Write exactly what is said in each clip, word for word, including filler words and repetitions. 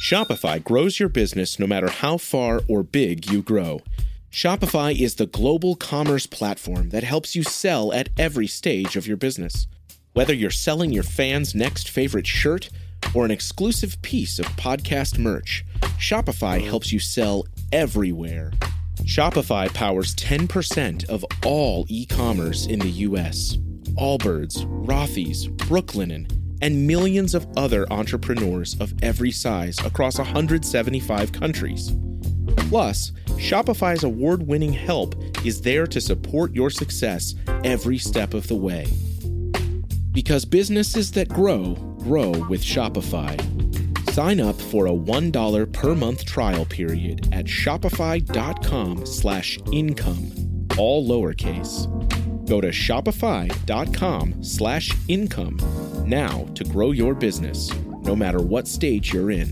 Shopify grows your business no matter how far or big you grow. Shopify is the global commerce platform that helps you sell at every stage of your business. Whether you're selling your fans' next favorite shirt or an exclusive piece of podcast merch, Shopify helps you sell everywhere. Shopify powers ten percent of all e-commerce in the U S. Allbirds, Rothy's, Brooklinen, and millions of other entrepreneurs of every size across one hundred seventy-five countries. Plus, Shopify's award-winning help is there to support your success every step of the way. Because businesses that grow, grow with Shopify. Sign up for a one dollar per month trial period at shopify.com slash income, all lowercase. Go to shopify.com slash income now to grow your business, no matter what stage you're in.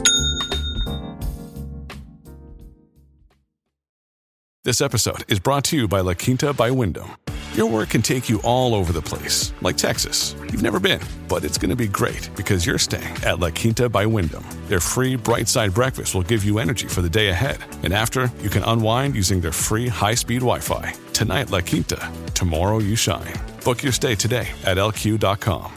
This episode is brought to you by La Quinta by Wyndham. Your work can take you all over the place, like Texas. You've never been, but it's going to be great because you're staying at La Quinta by Wyndham. Their free Bright Side breakfast will give you energy for the day ahead. And after, you can unwind using their free high-speed Wi-Fi. Tonight, La Quinta. Tomorrow, you shine. Book your stay today at L Q dot com.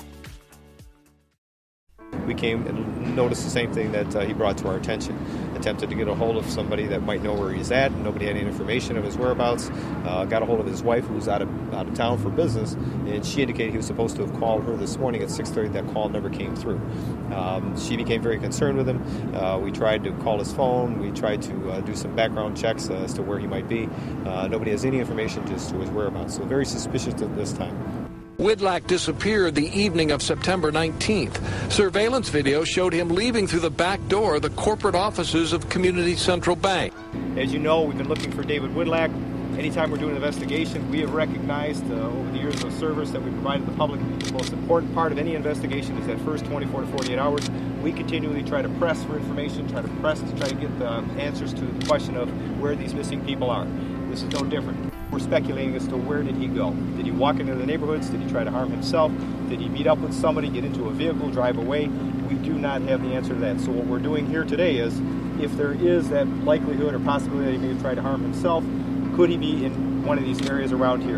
We came and noticed the same thing that uh, he brought to our attention. Attempted to get a hold of somebody that might know where he's at. Nobody had any information of his whereabouts. Uh, got a hold of his wife, who was out of out of town for business, and she indicated he was supposed to have called her this morning at six thirty. That call never came through. Um, she became very concerned with him. Uh, we tried to call his phone. We tried to uh, do some background checks uh, as to where he might be. Uh, nobody has any information as to his whereabouts. So very suspicious at this time. Widlak disappeared the evening of September nineteenth. Surveillance video showed him leaving through the back door of the corporate offices of Community Central Bank. As you know, we've been looking for David Widlak. Anytime we're doing an investigation, we have recognized uh, over the years of service that we provided the public, the most important part of any investigation is that first twenty-four to forty-eight hours. We continually try to press for information, try to press to try to get the answers to the question of where these missing people are. This is no different. We're speculating as to where did he go. Did he walk into the neighborhoods? Did he try to harm himself? Did he meet up with somebody, get into a vehicle, drive away? We do not have the answer to that. So what we're doing here today is, if there is that likelihood or possibility that he may have tried to harm himself, could he be in one of these areas around here?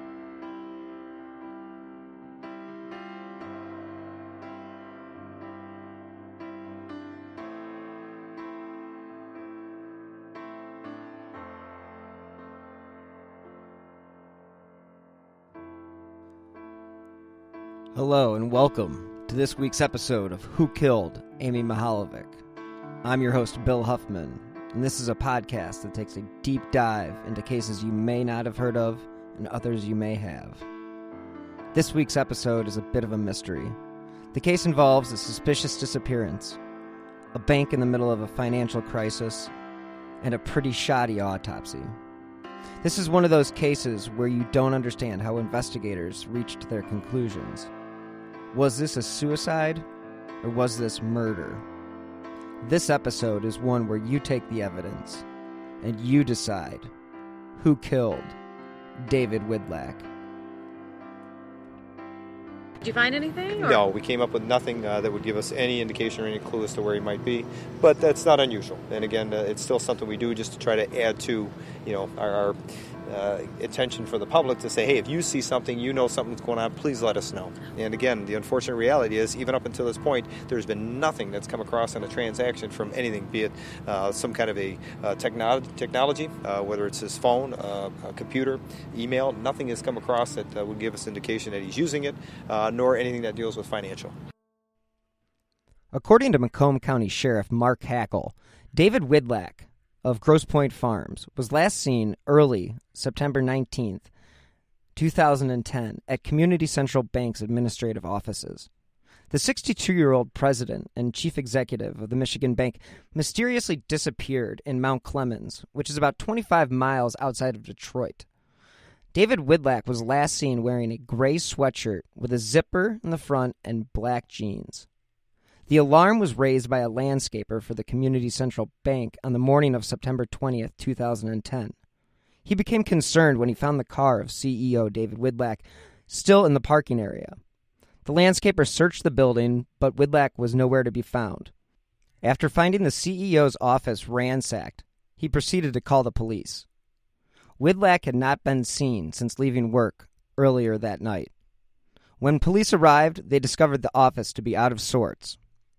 Hello and welcome to this week's episode of Who Killed Amy Mihaljevic. I'm your host, Bill Huffman, and this is a podcast that takes a deep dive into cases you may not have heard of and others you may have. This week's episode is a bit of a mystery. The case involves a suspicious disappearance, a bank in the middle of a financial crisis, and a pretty shoddy autopsy. This is one of those cases where you don't understand how investigators reached their conclusions. Was this a suicide, or was this murder? This episode is one where you take the evidence, and you decide who killed David Widlak. Did you find anything? Or? No, we came up with nothing uh, that would give us any indication or any clue as to where he might be. But that's not unusual. And again, uh, it's still something we do just to try to add to, you know, our, our uh, attention for the public to say, hey, if you see something, you know something's going on, please let us know. And again, the unfortunate reality is, even up until this point, there's been nothing that's come across in a transaction from anything, be it uh, some kind of a uh, technology, technology uh, whether it's his phone, uh, a computer, email, nothing has come across that uh, would give us indication that he's using it, uh, nor anything that deals with financial. According to Macomb County Sheriff Mark Hackle, David Widlak of Grosse Pointe Farms was last seen early September nineteenth, two thousand ten at Community Central Bank's administrative offices. The sixty-two-year-old president and chief executive of the Michigan Bank mysteriously disappeared in Mount Clemens, which is about twenty-five miles outside of Detroit. David Widlak was last seen wearing a gray sweatshirt with a zipper in the front and black jeans. The alarm was raised by a landscaper for the Community Central Bank on the morning of September twentieth, two thousand ten. He became concerned when he found the car of C E O David Widlak still in the parking area. The landscaper searched the building, but Widlak was nowhere to be found. After finding the C E O's office ransacked, he proceeded to call the police. Widlak had not been seen since leaving work earlier that night. When police arrived, they discovered the office to be out of sorts.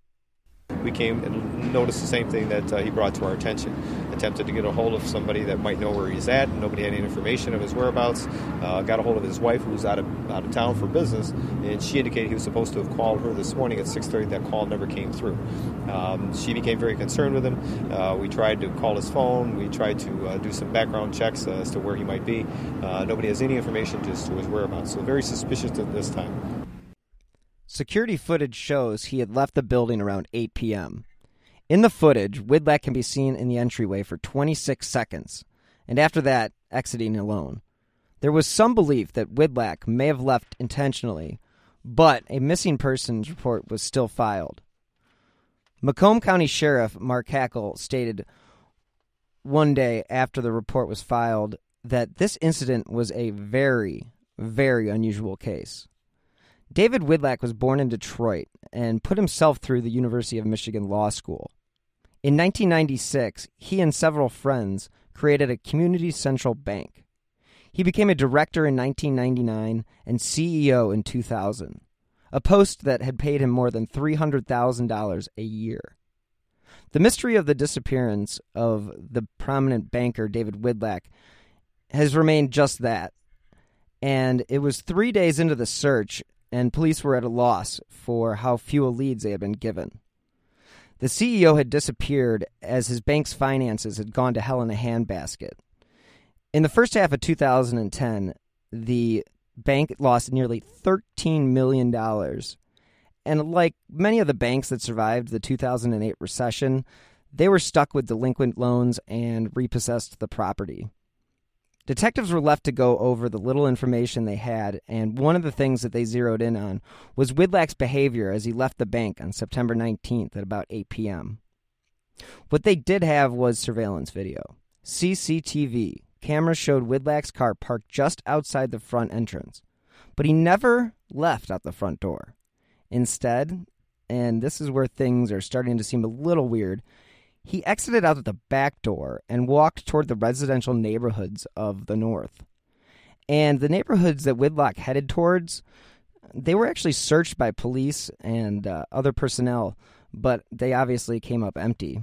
We came and noticed the same thing that uh, he brought to our attention. Attempted to get a hold of somebody that might know where he's at. Nobody had any information of his whereabouts. Uh, got a hold of his wife, who was out of out of town for business, and she indicated he was supposed to have called her this morning at six thirty. That call never came through. Um, she became very concerned with him. Uh, we tried to call his phone. We tried to uh, do some background checks uh, as to where he might be. Uh, nobody has any information as to his whereabouts. So very suspicious at this time. Security footage shows he had left the building around eight p.m. In the footage, Widlak can be seen in the entryway for twenty-six seconds, and after that, exiting alone. There was some belief that Widlak may have left intentionally, but a missing persons report was still filed. Macomb County Sheriff Mark Hackel stated one day after the report was filed that this incident was a very, very unusual case. David Widlak was born in Detroit and put himself through the University of Michigan Law School. In nineteen ninety-six, he and several friends created a community central bank. He became a director in nineteen ninety-nine and C E O in two thousand, a post that had paid him more than three hundred thousand dollars a year. The mystery of the disappearance of the prominent banker David Widlak has remained just that, and it was three days into the search and police were at a loss for how few leads they had been given. The C E O had disappeared as his bank's finances had gone to hell in a handbasket. In the first half of two thousand ten, the bank lost nearly thirteen million dollars. And like many of the banks that survived the two thousand eight recession, they were stuck with delinquent loans and repossessed the property. Detectives were left to go over the little information they had, and one of the things that they zeroed in on was Widlak's behavior as he left the bank on September nineteenth at about eight p.m. What they did have was surveillance video. C C T V cameras showed Widlak's car parked just outside the front entrance, but he never left out the front door. Instead, and this is where things are starting to seem a little weird, he exited out of the back door and walked toward the residential neighborhoods of the north. And the neighborhoods that Widlak headed towards, they were actually searched by police and uh, other personnel, but they obviously came up empty.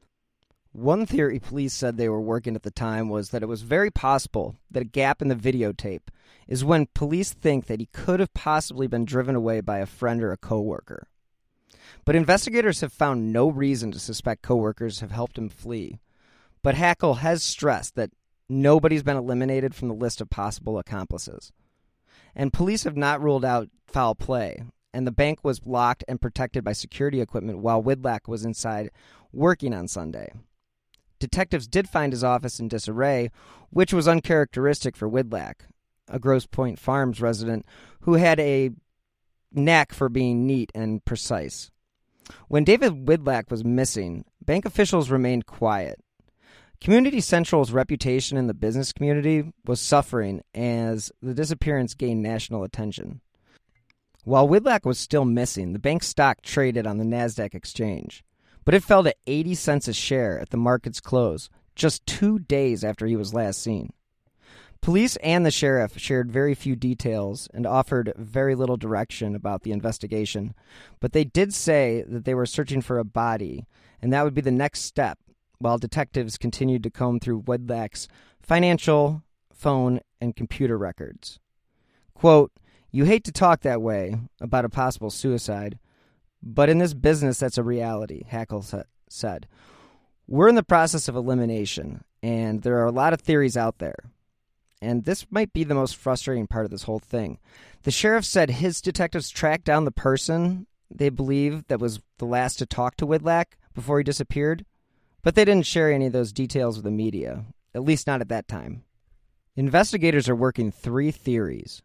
One theory police said they were working at the time was that it was very possible that a gap in the videotape is when police think that he could have possibly been driven away by a friend or a coworker. But investigators have found no reason to suspect coworkers have helped him flee. But Hackel has stressed that nobody's been eliminated from the list of possible accomplices. And police have not ruled out foul play, and the bank was locked and protected by security equipment while Widlak was inside working on Sunday. Detectives did find his office in disarray, which was uncharacteristic for Widlak, a Grosse Pointe Farms resident who had a knack for being neat and precise. When David Widlak was missing, bank officials remained quiet. Community Central's reputation in the business community was suffering as the disappearance gained national attention. While Widlak was still missing, the bank's stock traded on the NASDAQ exchange, but it fell to eighty cents a share at the market's close just two days after he was last seen. Police and the sheriff shared very few details and offered very little direction about the investigation, but they did say that they were searching for a body, and that would be the next step, while detectives continued to comb through Widlak's financial, phone, and computer records. Quote, "You hate to talk that way about a possible suicide, but in this business that's a reality," Hackel said. "We're in the process of elimination, and there are a lot of theories out there. And this might be the most frustrating part of this whole thing. The sheriff said his detectives tracked down the person they believe that was the last to talk to Widlak before he disappeared, but they didn't share any of those details with the media, at least not at that time. Investigators are working three theories: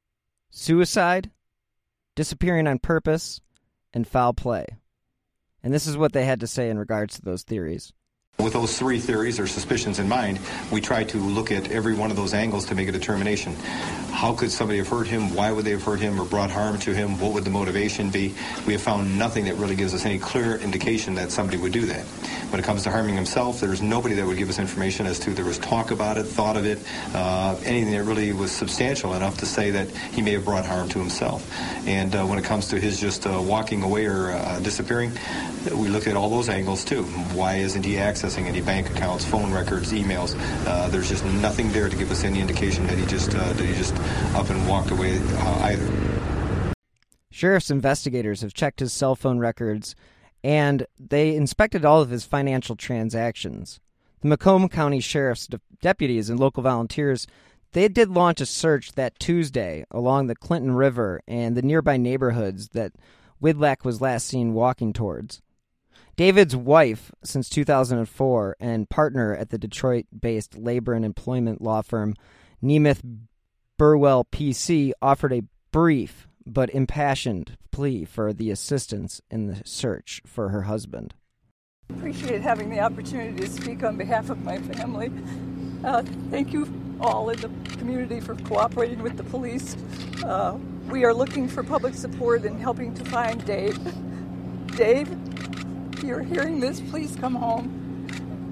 suicide, disappearing on purpose, and foul play. And this is what they had to say in regards to those theories. With those three theories or suspicions in mind, we try to look at every one of those angles to make a determination. how could somebody have hurt him? Why would they have hurt him or brought harm to him? What would the motivation be? We have found nothing that really gives us any clear indication that somebody would do that. When it comes to harming himself, there's nobody that would give us information as to there was talk about it, thought of it, uh, anything that really was substantial enough to say that he may have brought harm to himself. And uh, when it comes to his just uh, walking away or uh, disappearing, we look at all those angles too. Why isn't he accessing any bank accounts, phone records, emails? Uh, there's just nothing there to give us any indication that he just uh, that he just up and walked away uh, either. Sheriff's investigators have checked his cell phone records, and they inspected all of his financial transactions. The Macomb County Sheriff's de- deputies and local volunteers, they did launch a search that Tuesday along the Clinton River and the nearby neighborhoods that Widlak was last seen walking towards. David's wife since two thousand four and partner at the Detroit-based labor and employment law firm Nemeth Burwell P C offered a brief but impassioned plea for the assistance in the search for her husband. Appreciate having the opportunity to speak on behalf of my family. Uh, thank you all in the community for cooperating with the police. Uh, we are looking for public support in helping to find Dave. Dave, if you're hearing this, please come home.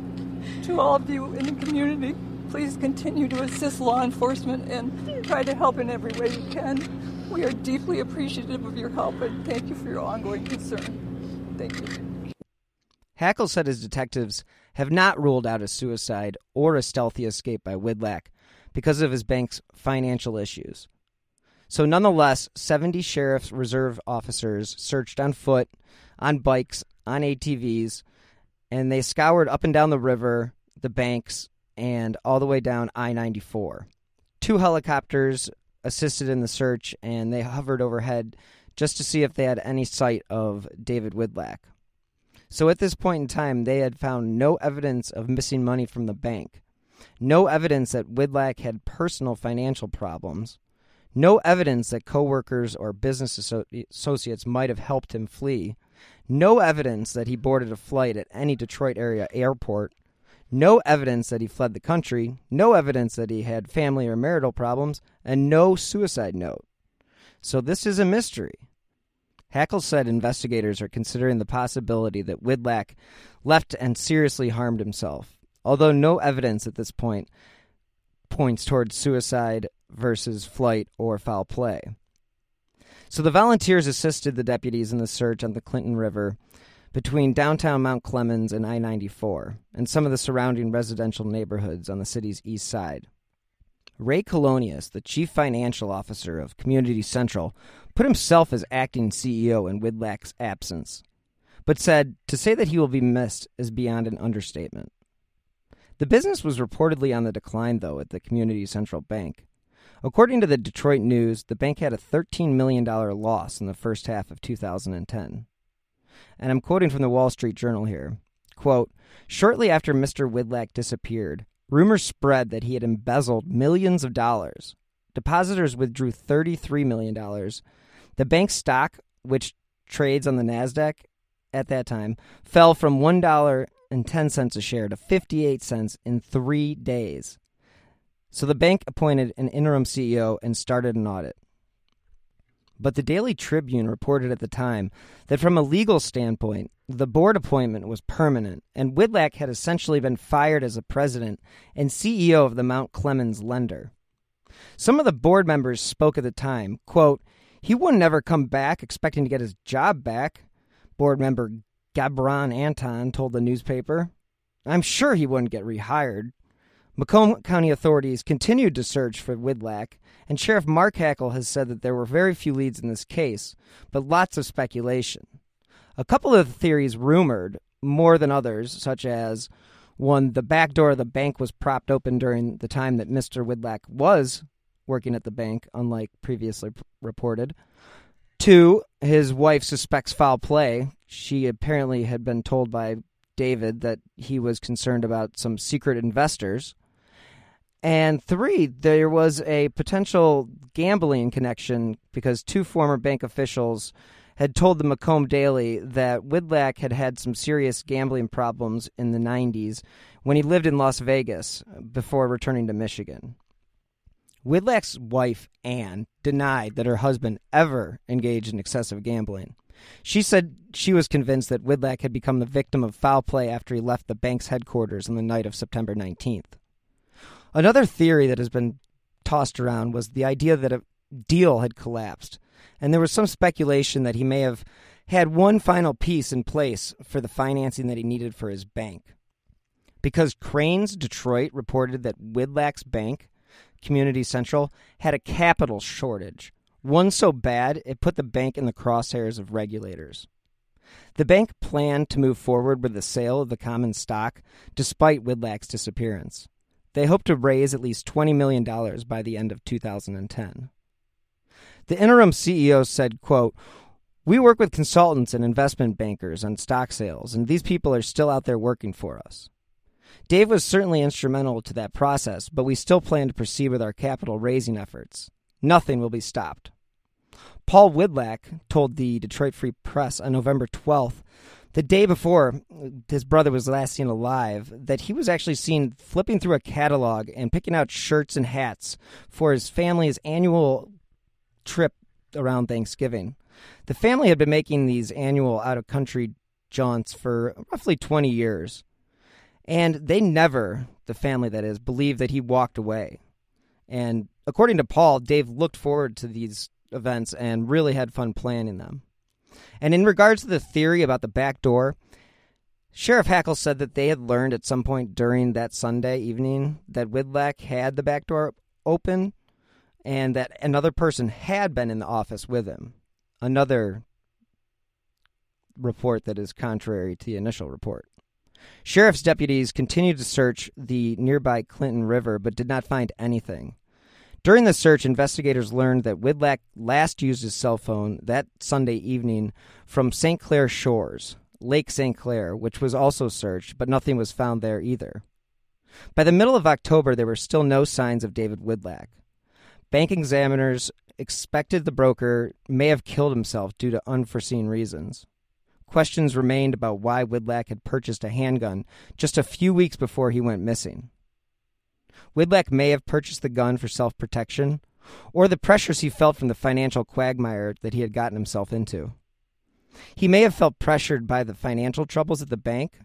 To all of you in the community, please continue to assist law enforcement and try to help in every way you can. We are deeply appreciative of your help and thank you for your ongoing concern. Thank you. Hackle said his detectives have not ruled out a suicide or a stealthy escape by Widlak because of his bank's financial issues. So nonetheless, seventy sheriff's reserve officers searched on foot, on bikes, on A T Vs, and they scoured up and down the river, the banks, and all the way down I ninety-four. Two helicopters assisted in the search, and they hovered overhead just to see if they had any sight of David Widlak. So at this point in time, they had found no evidence of missing money from the bank, no evidence that Widlak had personal financial problems, no evidence that coworkers or business associates might have helped him flee, no evidence that he boarded a flight at any Detroit area airport, no evidence that he fled the country, no evidence that he had family or marital problems, and no suicide note. So this is a mystery. Hackle said investigators are considering the possibility that Widlak left and seriously harmed himself, although no evidence at this point points towards suicide versus flight or foul play. So the volunteers assisted the deputies in the search on the Clinton River between downtown Mount Clemens and I ninety-four and some of the surrounding residential neighborhoods on the city's east side. Ray Colonius, the chief financial officer of Community Central, put himself as acting C E O in Widlak's absence, but said to say that he will be missed is beyond an understatement. The business was reportedly on the decline, though, at the Community Central Bank. According to the Detroit News, the bank had a thirteen million dollars loss in the first half of two thousand ten. And I'm quoting from the Wall Street Journal here. Quote, shortly after Mister Widlak disappeared, rumors spread that he had embezzled millions of dollars. Depositors withdrew thirty-three million dollars. The bank's stock, which trades on the NASDAQ at that time, fell from one dollar and ten cents a share to fifty-eight cents in three days. So the bank appointed an interim C E O and started an audit. But the Daily Tribune reported at the time that from a legal standpoint, the board appointment was permanent, and Widlak had essentially been fired as a president and C E O of the Mount Clemens lender. Some of the board members spoke at the time, quote, he wouldn't ever come back expecting to get his job back, board member Gabron Anton told the newspaper. I'm sure he wouldn't get rehired. Macomb County authorities continued to search for Widlak, and Sheriff Mark Hackle has said that there were very few leads in this case, but lots of speculation. A couple of theories rumored, more than others, such as, one, the back door of the bank was propped open during the time that Mister Widlak was working at the bank, unlike previously p- reported. Two, his wife suspects foul play. She apparently had been told by David that he was concerned about some secret investors. And three, there was a potential gambling connection because two former bank officials had told the Macomb Daily that Widlak had had some serious gambling problems in the nineties when he lived in Las Vegas before returning to Michigan. Widlack's wife, Ann, denied that her husband ever engaged in excessive gambling. She said she was convinced that Widlack had become the victim of foul play after he left the bank's headquarters on the night of September nineteenth. Another theory that has been tossed around was the idea that a deal had collapsed, and there was some speculation that he may have had one final piece in place for the financing that he needed for his bank. Because Crain's Detroit reported that Widlack's bank, Community Central, had a capital shortage, one so bad it put the bank in the crosshairs of regulators. The bank planned to move forward with the sale of the common stock despite Widlack's disappearance. They hoped to raise at least twenty million dollars by the end of two thousand ten. The interim C E O said, quote, "We work with consultants and investment bankers on stock sales, and these people are still out there working for us. Dave was certainly instrumental to that process, but we still plan to proceed with our capital raising efforts. Nothing will be stopped." Paul Widlack told the Detroit Free Press on November twelfth, the day before his brother was last seen alive, that he was actually seen flipping through a catalog and picking out shirts and hats for his family's annual trip around Thanksgiving. The family had been making these annual out-of-country jaunts for roughly twenty years. And they never, the family that is, believed that he walked away. And according to Paul, Dave looked forward to these events and really had fun planning them. And in regards to the theory about the back door, Sheriff Hackle said that they had learned at some point during that Sunday evening that Widlack had the back door open and that another person had been in the office with him. Another report that is contrary to the initial report. Sheriff's deputies continued to search the nearby Clinton River but did not find anything. During the search, investigators learned that Widlack last used his cell phone that Sunday evening from Saint Clair Shores, Lake Saint Clair, which was also searched, but nothing was found there either. By the middle of October, there were still no signs of David Widlack. Bank examiners expected the broker may have killed himself due to unforeseen reasons. Questions remained about why Widlack had purchased a handgun just a few weeks before he went missing. Widlack may have purchased the gun for self-protection, or the pressures he felt from the financial quagmire that he had gotten himself into. He may have felt pressured by the financial troubles at the bank.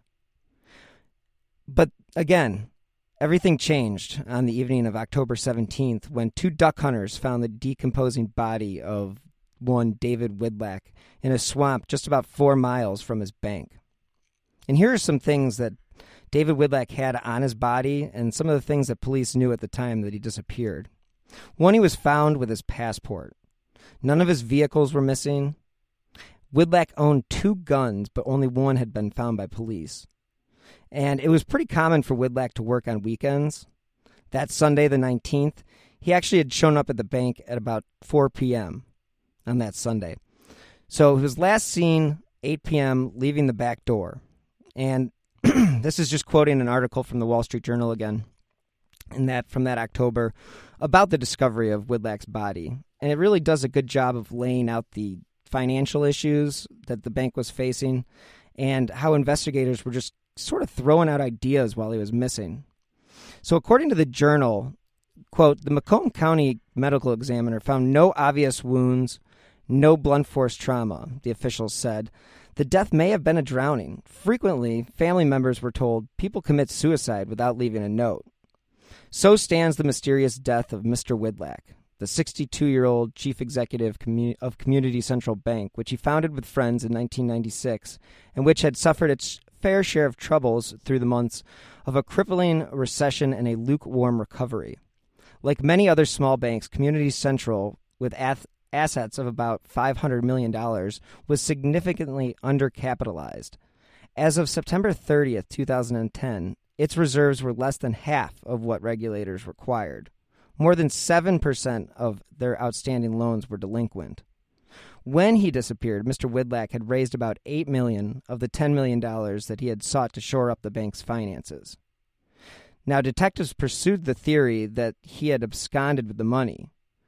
But again, everything changed on the evening of October seventeenth when two duck hunters found the decomposing body of one David Widlack in a swamp just about four miles from his bank. And here are some things that David Widlack had on his body and some of the things that police knew at the time that he disappeared. One, he was found with his passport. None of his vehicles were missing. Widlack owned two guns, but only one had been found by police. And it was pretty common for Widlack to work on weekends. That Sunday, the nineteenth, he actually had shown up at the bank at about four p.m. on that Sunday. So he was last seen eight p.m. leaving the back door. And this is just quoting an article from the Wall Street Journal again, in that from that October, about the discovery of Widlack's body. And it really does a good job of laying out the financial issues that the bank was facing and how investigators were just sort of throwing out ideas while he was missing. So according to the Journal, quote, the Macomb County medical examiner found no obvious wounds, no blunt force trauma, the officials said. The death may have been a drowning. Frequently, family members were told people commit suicide without leaving a note. So stands the mysterious death of Mister Widlack, the sixty-two-year-old chief executive of Community Central Bank, which he founded with friends in nineteen ninety-six, and which had suffered its fair share of troubles through the months of a crippling recession and a lukewarm recovery. Like many other small banks, Community Central, with ath- assets of about five hundred million dollars, was significantly undercapitalized. As of September thirtieth, twenty ten, its reserves were less than half of what regulators required. More than seven percent of their outstanding loans were delinquent. When he disappeared, Mister Widlack had raised about eight million dollars of the ten million dollars that he had sought to shore up the bank's finances. Now, detectives pursued the theory that he had absconded with the money.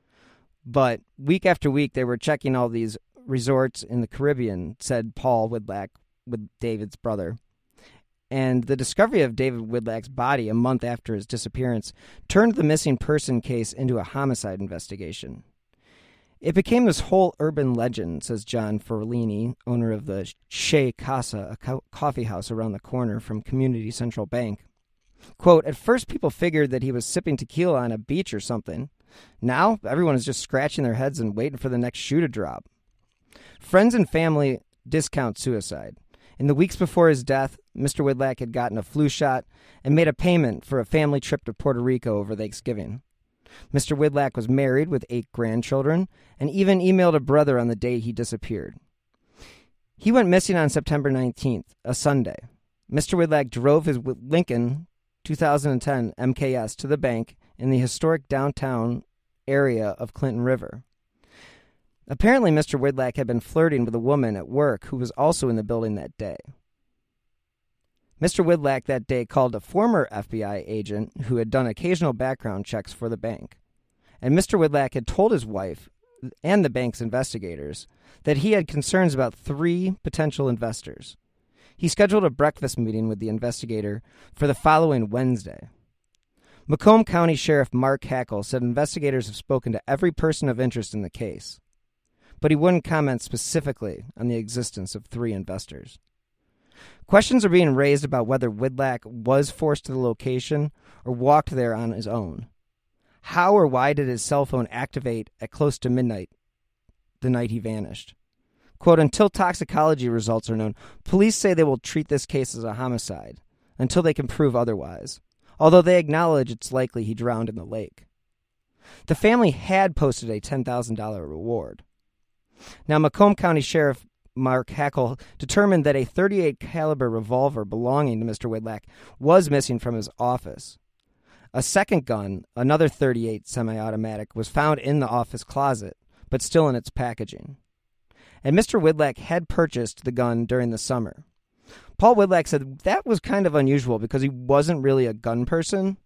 But week after week, they were checking all these resorts in the Caribbean, said Paul Widlack, with David's brother. and the discovery of David Widlack's body a month after his disappearance turned the missing person case into a homicide investigation. It became this whole urban legend, says John Forlini, owner of the Shea Casa, a co- coffee house around the corner from Community Central Bank. Quote, at first people figured that he was sipping tequila on a beach or something. Now everyone is just scratching their heads and waiting for the next shoe to drop. Friends and family discount suicide. In the weeks before his death, Mister Widlack had gotten a flu shot and made a payment for a family trip to Puerto Rico over Thanksgiving. Mister Widlack was married with eight grandchildren and even emailed a brother on the day he disappeared. He went missing on September nineteenth, a Sunday. Mister Widlack drove his Lincoln two thousand ten M K S to the bank in the historic downtown area of Clinton River. Apparently, Mister Widlack had been flirting with a woman at work who was also in the building that day. Mister Widlack that day called a former F B I agent who had done occasional background checks for the bank. And Mister Widlack had told his wife and the bank's investigators that he had concerns about three potential investors. He scheduled a breakfast meeting with the investigator for the following Wednesday. Macomb County Sheriff Mark Hackle said investigators have spoken to every person of interest in the case, but he wouldn't comment specifically on the existence of three investors. Questions are being raised about whether Widlack was forced to the location or walked there on his own. How or why did his cell phone activate at close to midnight the night he vanished? Quote, until toxicology results are known, police say they will treat this case as a homicide until they can prove otherwise, although they acknowledge it's likely he drowned in the lake. The family had posted a ten thousand dollars reward. Now, Macomb County Sheriff Mark Hackle determined that a thirty-eight caliber revolver belonging to Mister Widlack was missing from his office. A second gun, another thirty-eight semi-automatic, was found in the office closet, but still in its packaging. And Mister Widlack had purchased the gun during the summer. Paul Widlack said that was kind of unusual because he wasn't really a gun person.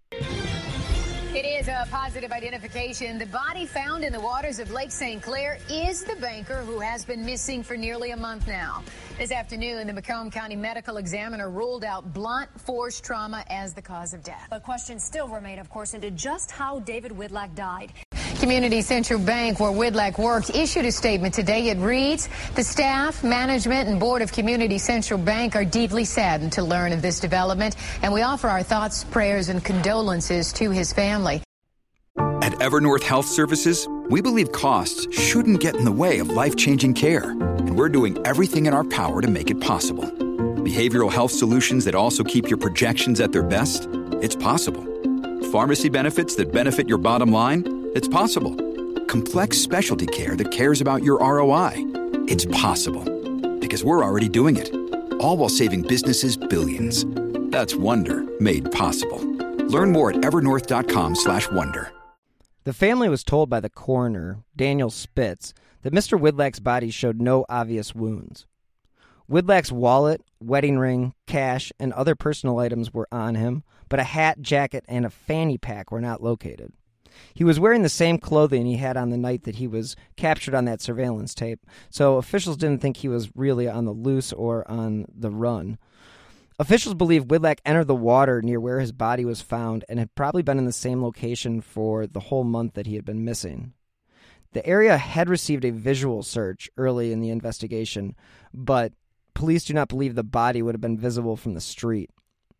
It is a positive identification. The body found in the waters of Lake Saint Clair is the banker who has been missing for nearly a month now. This afternoon, the Macomb County Medical Examiner ruled out blunt force trauma as the cause of death. But questions still remain, of course, into just how David Widlack died. Community Central Bank, where Widlack worked, issued a statement today. It reads, the staff, management, and board of Community Central Bank are deeply saddened to learn of this development, and we offer our thoughts, prayers, and condolences to his family. At Evernorth Health Services, we believe costs shouldn't get in the way of life-changing care, and we're doing everything in our power to make it possible. Behavioral health solutions that also keep your projections at their best? It's possible. Pharmacy benefits that benefit your bottom line? It's possible. Complex specialty care that cares about your R O I? It's possible. Because we're already doing it. All while saving businesses billions. That's Wonder made possible. Learn more at evernorth.com slash wonder. The family was told by the coroner, Daniel Spitz, that Mister Widlack's body showed no obvious wounds. Widlack's wallet, wedding ring, cash, and other personal items were on him, but a hat, jacket, and a fanny pack were not located. He was wearing the same clothing he had on the night that he was captured on that surveillance tape, so officials didn't think he was really on the loose or on the run. Officials believe Widlack entered the water near where his body was found and had probably been in the same location for the whole month that he had been missing. The area had received a visual search early in the investigation, but police do not believe the body would have been visible from the street.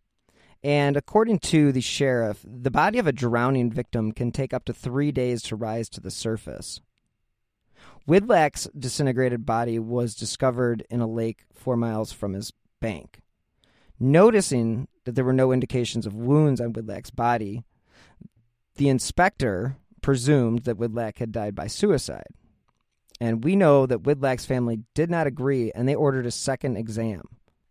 And according to the sheriff, the body of a drowning victim can take up to three days to rise to the surface. Widlack's disintegrated body was discovered in a lake four miles from his bank. Noticing that there were no indications of wounds on Widlack's body, the inspector presumed that Widlack had died by suicide. And we know that Widlack's family did not agree, and they ordered a second exam.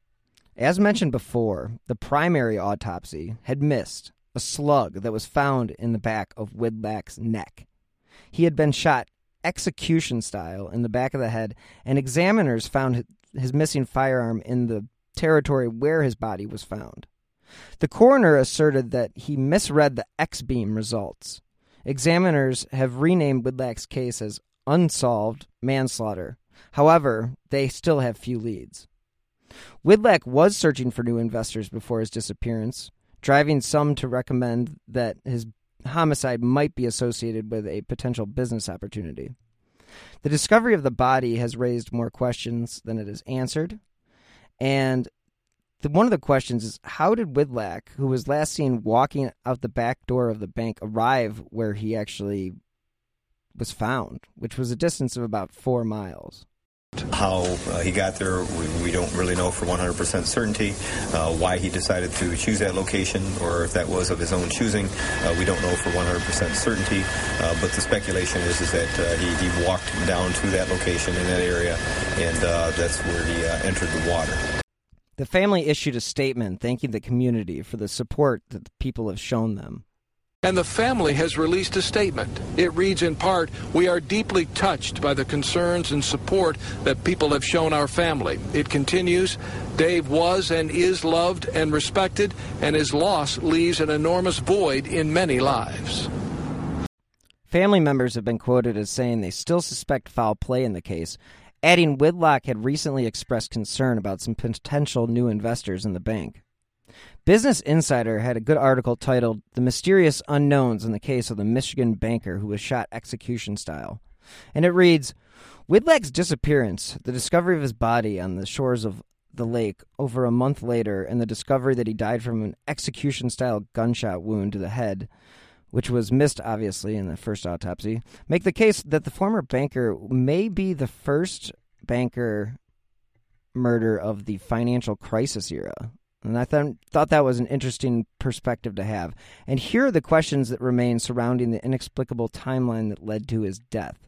As mentioned before, the primary autopsy had missed a slug that was found in the back of Widlack's neck. He had been shot execution style in the back of the head, and examiners found his missing firearm in the territory where his body was found. The coroner asserted that he misread the X-beam results. Examiners have renamed Widlack's case as unsolved manslaughter. However, they still have few leads. Widlack was searching for new investors before his disappearance, driving some to recommend that his homicide might be associated with a potential business opportunity. The discovery of the body has raised more questions than it has answered, and the, one of the questions is, how did Widlack, who was last seen walking out the back door of the bank, arrive where he actually was found, which was a distance of about four miles? How uh, he got there, we, we don't really know for one hundred percent certainty. Uh, why he decided to choose that location, or if that was of his own choosing, uh, we don't know for one hundred percent certainty. Uh, but the speculation is, is that uh, he, he walked down to that location in that area, and uh, that's where he uh, entered the water. The family issued a statement thanking the community for the support that the people have shown them. And the family has released a statement. It reads in part, "We are deeply touched by the concerns and support that people have shown our family." It continues, "Dave was and is loved and respected, and his loss leaves an enormous void in many lives." Family members have been quoted as saying they still suspect foul play in the case, adding Widlack had recently expressed concern about some potential new investors in the bank. Business Insider had a good article titled "The Mysterious Unknowns in the Case of the Michigan Banker Who Was Shot Execution Style." And it reads, Widlack's disappearance, the discovery of his body on the shores of the lake over a month later, and the discovery that he died from an execution-style gunshot wound to the head, which was missed, obviously, in the first autopsy, make the case that the former banker may be the first banker murder of the financial crisis era. And I th- thought that was an interesting perspective to have. And here are the questions that remain surrounding the inexplicable timeline that led to his death.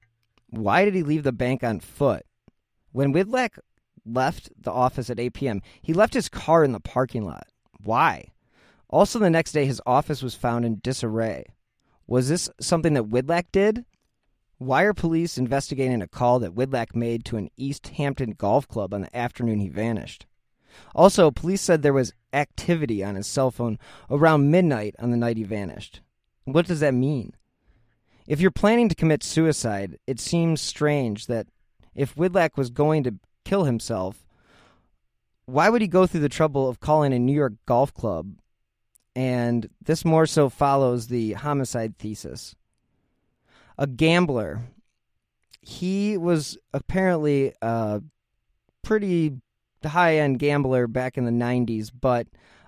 Why did he leave the bank on foot? When Widlack left the office at eight p.m., he left his car in the parking lot. Why? Also, the next day, his office was found in disarray. Was this something that Widlack did? Why are police investigating a call that Widlack made to an East Hampton golf club on the afternoon he vanished? Also, police said there was activity on his cell phone around midnight on the night he vanished. What does that mean? If you're planning to commit suicide, it seems strange that if Widlack was going to kill himself, why would he go through the trouble of calling a New York golf club? And this more so follows the homicide thesis. A gambler. He was apparently a pretty high-end gambler back in the nineties, but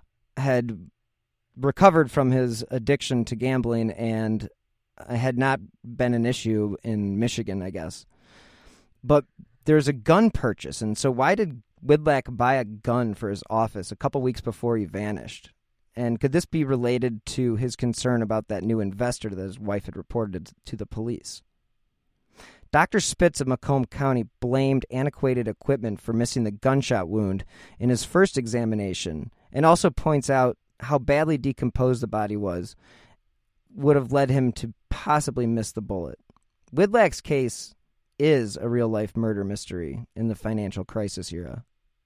had recovered from his addiction to gambling and had not been an issue in Michigan, I guess. But there's a gun purchase, and so why did Widlack buy a gun for his office a couple weeks before he vanished? And could this be related to his concern about that new investor that his wife had reported to the police? Doctor Spitz of Macomb County blamed antiquated equipment for missing the gunshot wound in his first examination, and also points out how badly decomposed the body was, would have led him to possibly miss the bullet. Widlack's case is a real-life murder mystery in the financial crisis era.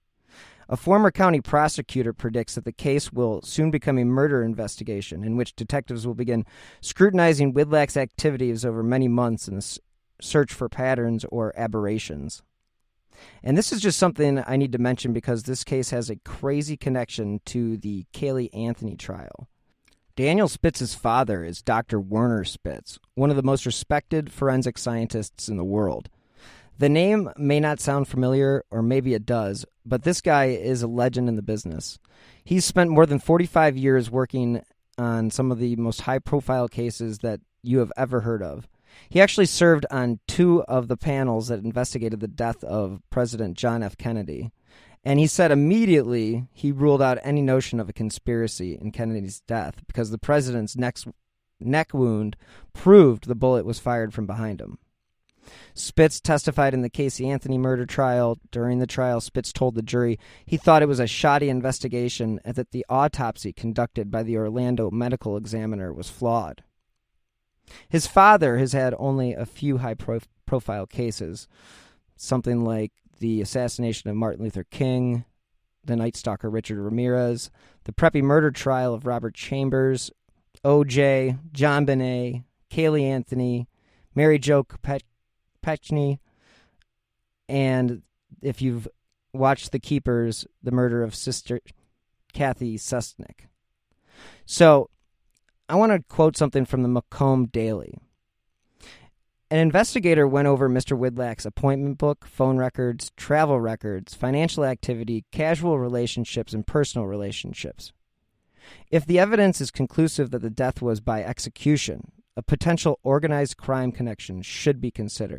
A former county prosecutor predicts that the case will soon become a murder investigation in which detectives will begin scrutinizing Widlack's activities over many months in the search for patterns or aberrations. And this is just something I need to mention because this case has a crazy connection to the Caylee Anthony trial. Daniel Spitz's father is Doctor Werner Spitz, one of the most respected forensic scientists in the world. The name may not sound familiar, or maybe it does, but this guy is a legend in the business. He's spent more than forty-five years working on some of the most high-profile cases that you have ever heard of. He actually served on two of the panels that investigated the death of President John F. Kennedy. And he said immediately he ruled out any notion of a conspiracy in Kennedy's death because the president's neck, neck wound proved the bullet was fired from behind him. Spitz testified in the Casey Anthony murder trial. During the trial, Spitz told the jury he thought it was a shoddy investigation and that the autopsy conducted by the Orlando medical examiner was flawed. His father has had only a few high-profile cases, something like the assassination of Martin Luther King, the Night Stalker Richard Ramirez, the Preppy murder trial of Robert Chambers, O J, John Bonet, Caylee Anthony, Mary Jo Kopechne, and if you've watched the keepers, the murder of Sister Kathy Susnick. So I want to quote something from the Macomb Daily. An investigator went over Mister Widlack's appointment book, phone records, travel records, financial activity, casual relationships, and personal relationships. If the evidence is conclusive that the death was by execution, a potential organized crime connection should be considered.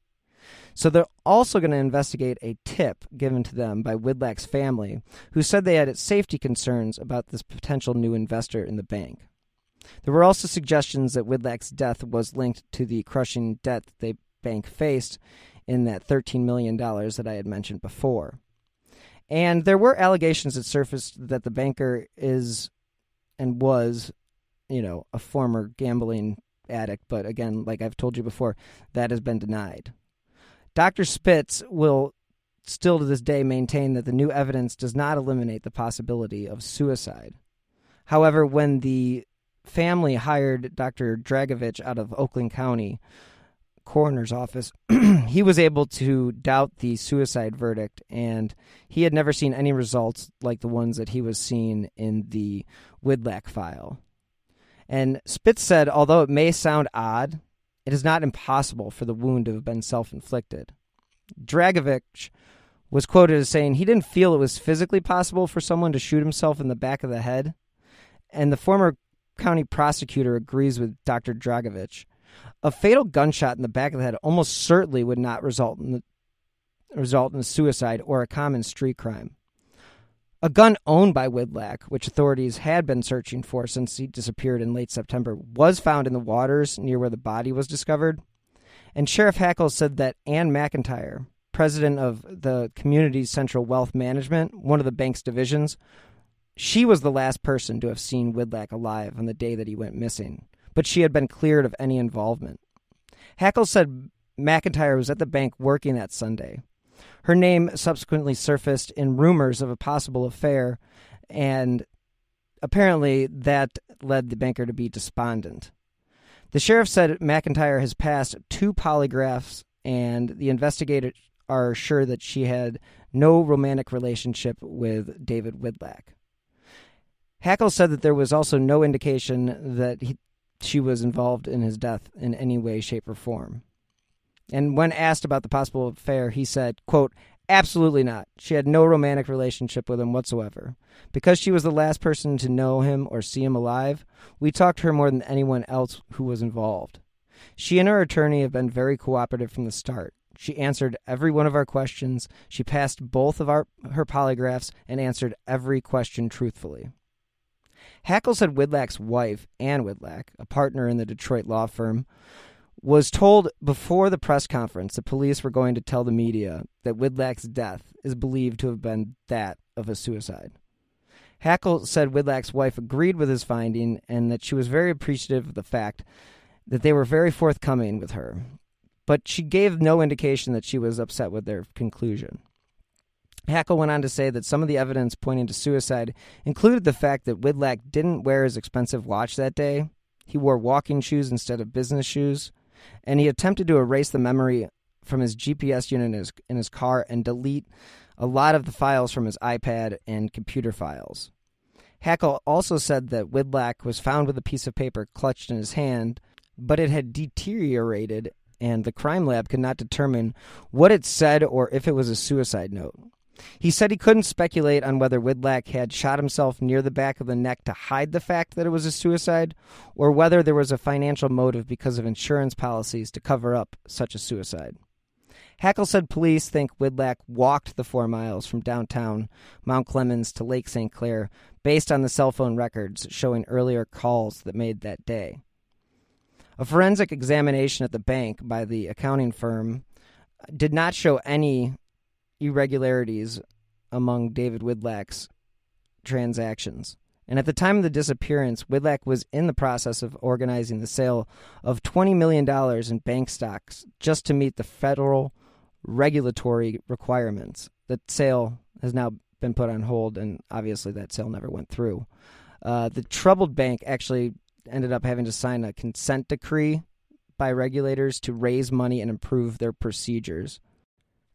So they're also going to investigate a tip given to them by Widlack's family, who said they had safety concerns about this potential new investor in the bank. There were also suggestions that Widlack's death was linked to the crushing debt the bank faced in that thirteen million dollars that I had mentioned before. And there were allegations that surfaced that the banker is and was, you know, a former gambling addict. But again, like I've told you before, that has been denied. Doctor Spitz will still to this day maintain that the new evidence does not eliminate the possibility of suicide. However, when the family hired Doctor Dragovich out of Oakland County coroner's office, he was able to doubt the suicide verdict, and he had never seen any results like the ones that he was seeing in the Widlack file. And Spitz said, although it may sound odd, it is not impossible for the wound to have been self-inflicted. Dragovich was quoted as saying he didn't feel it was physically possible for someone to shoot himself in the back of the head, and the former county prosecutor agrees with Doctor Dragovich. A fatal gunshot in the back of the head almost certainly would not result in the, result in suicide or a common street crime. A gun owned by Widlack, which authorities had been searching for since he disappeared in late September, was found in the waters near where the body was discovered. And Sheriff Hackle said that Ann McIntyre, president of the Community Central Wealth Management, one of the bank's divisions, she was the last person to have seen Widlack alive on the day that he went missing, but she had been cleared of any involvement. Hackle said McIntyre was at the bank working that Sunday. Her name subsequently surfaced in rumors of a possible affair, and apparently that led the banker to be despondent. The sheriff said McIntyre has passed two polygraphs, and the investigators are sure that she had no romantic relationship with David Widlack. Hackle said that there was also no indication that he, she was involved in his death in any way, shape, or form. And when asked about the possible affair, he said, quote, absolutely not. She had no romantic relationship with him whatsoever. Because she was the last person to know him or see him alive, we talked to her more than anyone else who was involved. She and her attorney have been very cooperative from the start. She answered every one of our questions. She passed both of our her polygraphs and answered every question truthfully. Hackle said Widlack's wife, Ann Widlack, a partner in the Detroit law firm, was told before the press conference the police were going to tell the media that Widlack's death is believed to have been that of a suicide. Hackle said Widlack's wife agreed with his finding and that she was very appreciative of the fact that they were very forthcoming with her, but she gave no indication that she was upset with their conclusion. Hackle went on to say that some of the evidence pointing to suicide included the fact that Widlack didn't wear his expensive watch that day, he wore walking shoes instead of business shoes, and he attempted to erase the memory from his G P S unit in his, in his car and delete a lot of the files from his iPad and computer files. Hackle also said that Widlack was found with a piece of paper clutched in his hand, but it had deteriorated and the crime lab could not determine what it said or if it was a suicide note. He said he couldn't speculate on whether Widlack had shot himself near the back of the neck to hide the fact that it was a suicide, or whether there was a financial motive because of insurance policies to cover up such a suicide. Hackle said police think Widlack walked the four miles from downtown Mount Clemens to Lake Saint Clair based on the cell phone records showing earlier calls that made that day. A forensic examination at the bank by the accounting firm did not show any irregularities among David Widlack's transactions. And at the time of the disappearance, Widlack was in the process of organizing the sale of twenty million dollars in bank stocks just to meet the federal regulatory requirements. That sale has now been put on hold, and obviously that sale never went through. Uh, the troubled bank actually ended up having to sign a consent decree by regulators to raise money and improve their procedures.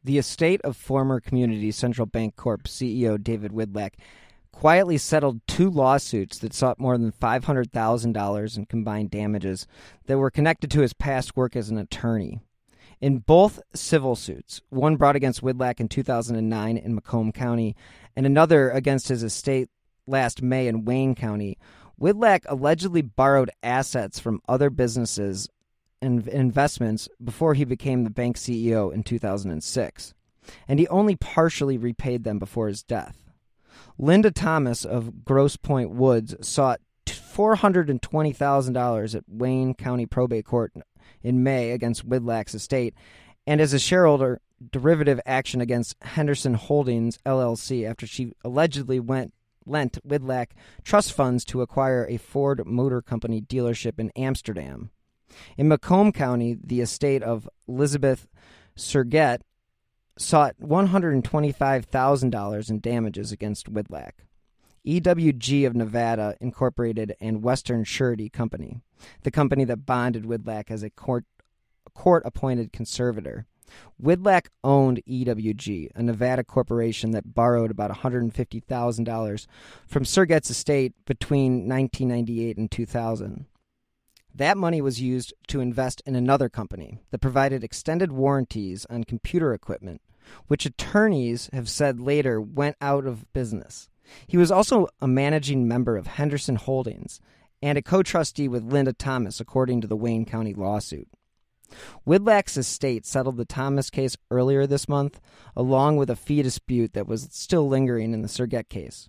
The estate of former Community Central Bank Corp C E O David Widlak quietly settled two lawsuits that sought more than five hundred thousand dollars in combined damages that were connected to his past work as an attorney. In both civil suits, one brought against Widlak in two thousand nine in Macomb County and another against his estate last May in Wayne County, Widlak allegedly borrowed assets from other businesses and investments before he became the bank C E O in two thousand six, and he only partially repaid them before his death. Linda Thomas of Grosse Pointe Woods sought four hundred twenty thousand dollars at Wayne County Probate Court in May against Widlak's estate, and as a shareholder derivative action against Henderson Holdings, L L C, after she allegedly went lent Widlak trust funds to acquire a Ford Motor Company dealership in Amsterdam. In Macomb County, the estate of Elizabeth Surgett sought one hundred twenty-five thousand dollars in damages against Widlak. E W G of Nevada Incorporated and Western Surety Company, the company that bonded Widlak as a court, court-appointed conservator. Widlak owned E W G, a Nevada corporation that borrowed about one hundred fifty thousand dollars from Surgett's estate between nineteen ninety-eight and two thousand. That money was used to invest in another company that provided extended warranties on computer equipment, which attorneys have said later went out of business. He was also a managing member of Henderson Holdings and a co-trustee with Linda Thomas, according to the Wayne County lawsuit. Widlak's estate settled the Thomas case earlier this month, along with a fee dispute that was still lingering in the Surgett case.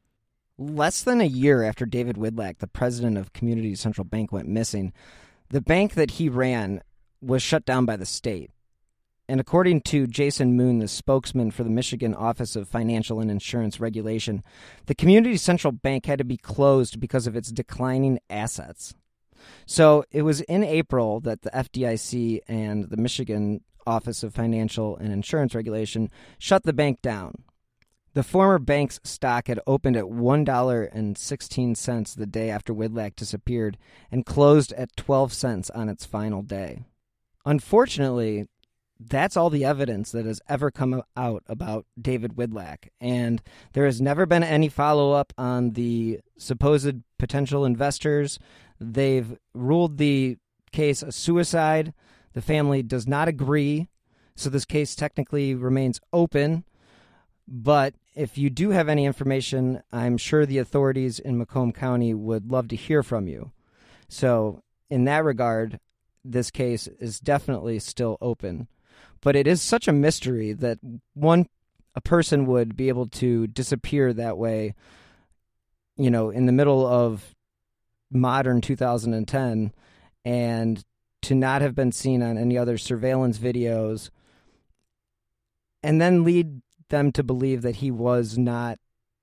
Less than a year after David Widlak, the president of Community Central Bank, went missing, the bank that he ran was shut down by the state. And according to Jason Moon, the spokesman for the Michigan Office of Financial and Insurance Regulation, the Community Central Bank had to be closed because of its declining assets. So it was in April that the F D I C and the Michigan Office of Financial and Insurance Regulation shut the bank down. The former bank's stock had opened at one dollar and sixteen cents the day after Widlak disappeared and closed at twelve cents on its final day. Unfortunately, that's all the evidence that has ever come out about David Widlak, and there has never been any follow-up on the supposed potential investors. They've ruled the case a suicide. The family does not agree, so this case technically remains open. But if you do have any information, I'm sure the authorities in Macomb County would love to hear from you. So in that regard, this case is definitely still open. But it is such a mystery that one a person would be able to disappear that way, you know, in the middle of modern two thousand ten, and to not have been seen on any other surveillance videos, and then lead them to believe that he was not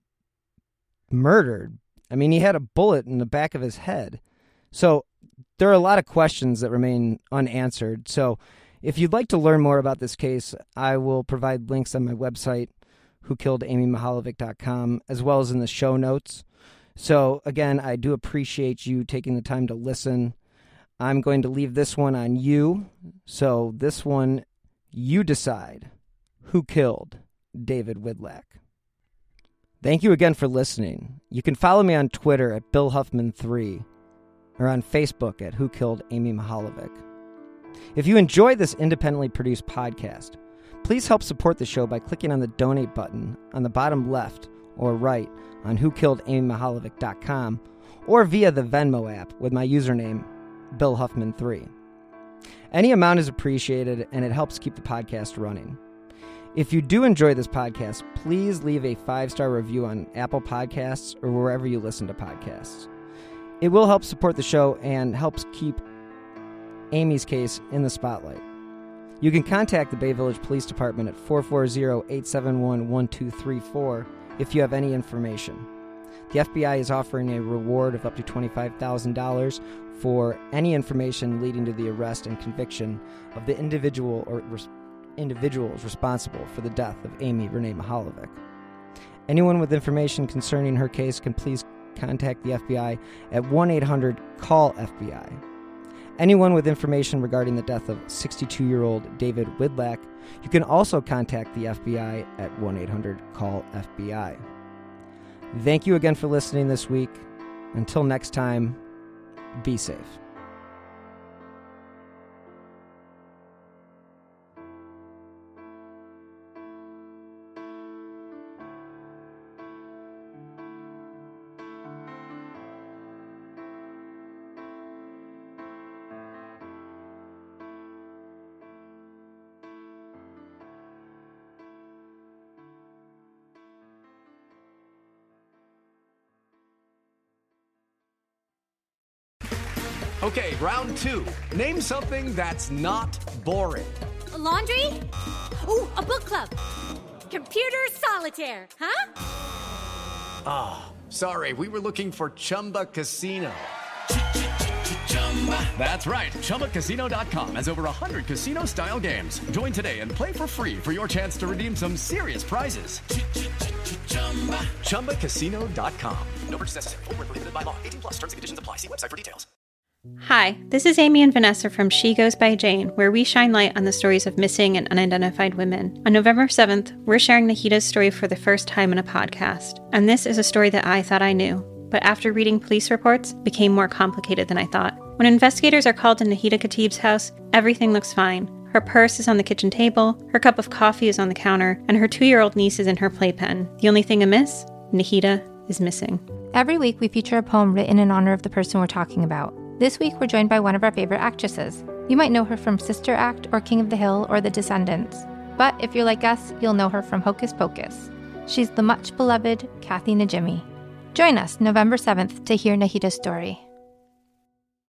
murdered. I mean, he had a bullet in the back of his head. So there are a lot of questions that remain unanswered. So if you'd like to learn more about this case, I will provide links on my website, who killed amy mihaljevic dot com, as well as in the show notes. So again, I do appreciate you taking the time to listen. I'm going to leave this one on you. So this one, you decide. Who killed David Widlak? Thank you again for listening. You can follow me on Twitter at Bill Huffman three or on Facebook at Who Killed Amy Mihaljevic. If you enjoy this independently produced podcast, please help support the show by clicking on the donate button on the bottom left or right on who killed amy mihaljevic dot com or via the Venmo app with my username, Bill Huffman three. Any amount is appreciated, and it helps keep the podcast running. If you do enjoy this podcast, please leave a five-star review on Apple Podcasts or wherever you listen to podcasts. It will help support the show and helps keep Amy's case in the spotlight. You can contact the Bay Village Police Department at four four zero, eight seven one, one two three four if you have any information. The F B I is offering a reward of up to twenty-five thousand dollars for any information leading to the arrest and conviction of the individual or res- individuals responsible for the death of Amy Renee Mihaljevic. Anyone with information concerning her case can please contact the F B I at one eight hundred call F B I. anyone with information regarding the death of sixty-two-year-old David Widlak, you can also contact the F B I at one eight hundred call F B I. Thank you again for listening this week. Until next time, be safe. Okay, round two. Name something that's not boring. A laundry? Ooh, a book club. Computer solitaire, huh? Ah, oh, sorry, we were looking for Chumba Casino. That's right, Chumba Casino dot com has over one hundred casino-style games. Join today and play for free for your chance to redeem some serious prizes. Chumba Casino dot com. No purchase necessary. Void where prohibited by law. eighteen plus. Terms and conditions apply. See website for details. Hi, this is Amy and Vanessa from She Goes by Jane, where we shine light on the stories of missing and unidentified women. On November seventh, we're sharing Nahida's story for the first time in a podcast. And this is a story that I thought I knew, but after reading police reports, became more complicated than I thought. When investigators are called to Nahida Khatib's house, everything looks fine. Her purse is on the kitchen table, her cup of coffee is on the counter, and her two-year-old niece is in her playpen. The only thing amiss? Nahida is missing. Every week we feature a poem written in honor of the person we're talking about. This week, we're joined by one of our favorite actresses. You might know her from Sister Act or King of the Hill or The Descendants. But if you're like us, you'll know her from Hocus Pocus. She's the much-beloved Kathy Najimy. Join us November seventh to hear Nahida's story.